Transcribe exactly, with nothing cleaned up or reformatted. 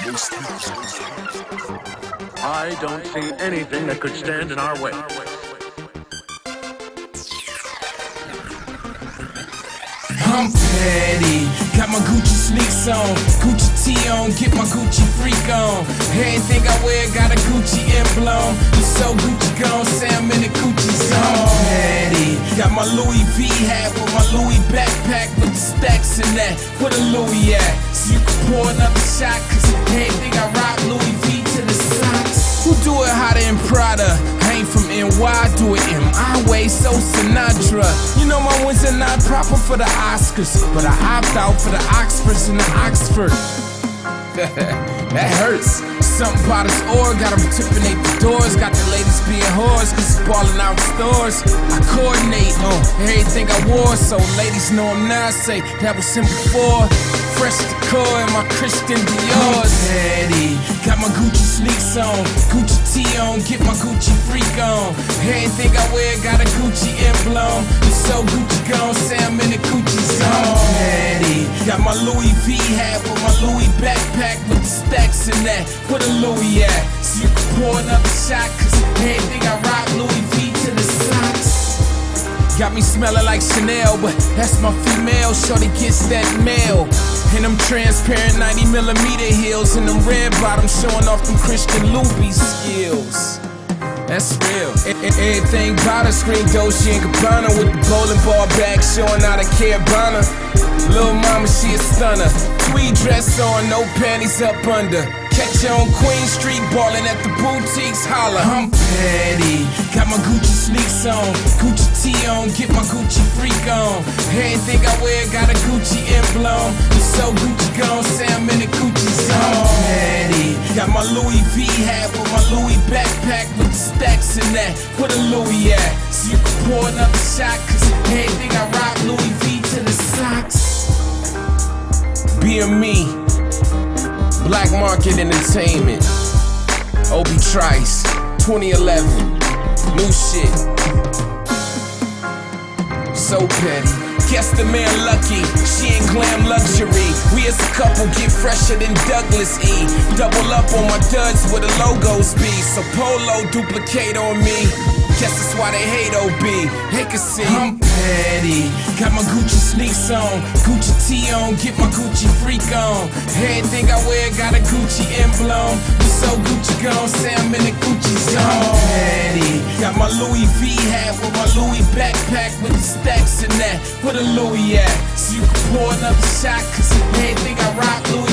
I don't see anything that could stand in our way. I'm petty, got my Gucci sneaks on, Gucci tee on, get my Gucci freak on. Everything I wear got a Gucci emblem. You so Gucci gone, say I'm in the Gucci zone. I'm petty, got my Louis V hat with my Louis backpack with the stacks in that. Where the Louis at? So you can pour another shot, cause everything I rock Louis V to the socks. Who do it hotter than Prada? I ain't from N Y, do it in my way, so Sinatra. You know my wins are not proper for the Oscars, but I opt out for the Oxfords and the Oxford. That hurts. Something about his ore, got him tipping at the doors. Got the ladies being whores, cause it's ballin' out in stores. I coordinate on everything I wore, so ladies know him now. Say that was him before. Fresh decor and my Christian Dior's. Daddy, got my Gucci sneaks on, Gucci tee on, get my Gucci freak on. Everything I wear got a Gucci emblem. You so Gucci gone, say I'm in the Gucci zone. Daddy, got my Louis V hat with my Louis backpack with the stacks in that. Where the Louis at? So you can pour another shot, cause everything I rock Louis V to the socks. Got me smelling like Chanel, but that's my female. Shorty gets that mail. And them transparent ninety millimeter heels and them red bottoms showing off them Christian Louboutin skills. That's real. Everything about her scream Dolce and Gabbana with the bowling ball bag showing out of Carabana. Lil' mama, she a stunner. Tweed dress on, no panties up under. Catch her on Queen Street, ballin' at the boutiques, holla. I'm petty, got my Gucci sneaks on, Gucci tee on, get my Gucci freak on. Everything I wear got a Gucci emblem. You so Gucci gone, say I'm in the Gucci zone. I'm petty, got my Louis V hat with my Louis backpack with the stacks in that. Where the Louis at? So you can pour another shot, cause everything I rock Louis V to the socks. Being me, Black Market Entertainment, Obi Trice, twenty eleven, new shit. So petty. Guess the man lucky, she ain't glam luxury. We as a couple get fresher than Douglas E. Double up on my duds where the logos be. So Polo duplicate on me. Guess that's why they hate O B. They can see I'm petty, got my Gucci sneaks on, Gucci tee on, get my Gucci freak on. Everything I wear got a Gucci emblem. You so Gucci gone, say I'm in the Gucci zone. I'm petty, got my Louis V hat with my Louis backpack with the stacks in that. Where the Louis at? So you can pour another shot, cause everything I rock Louis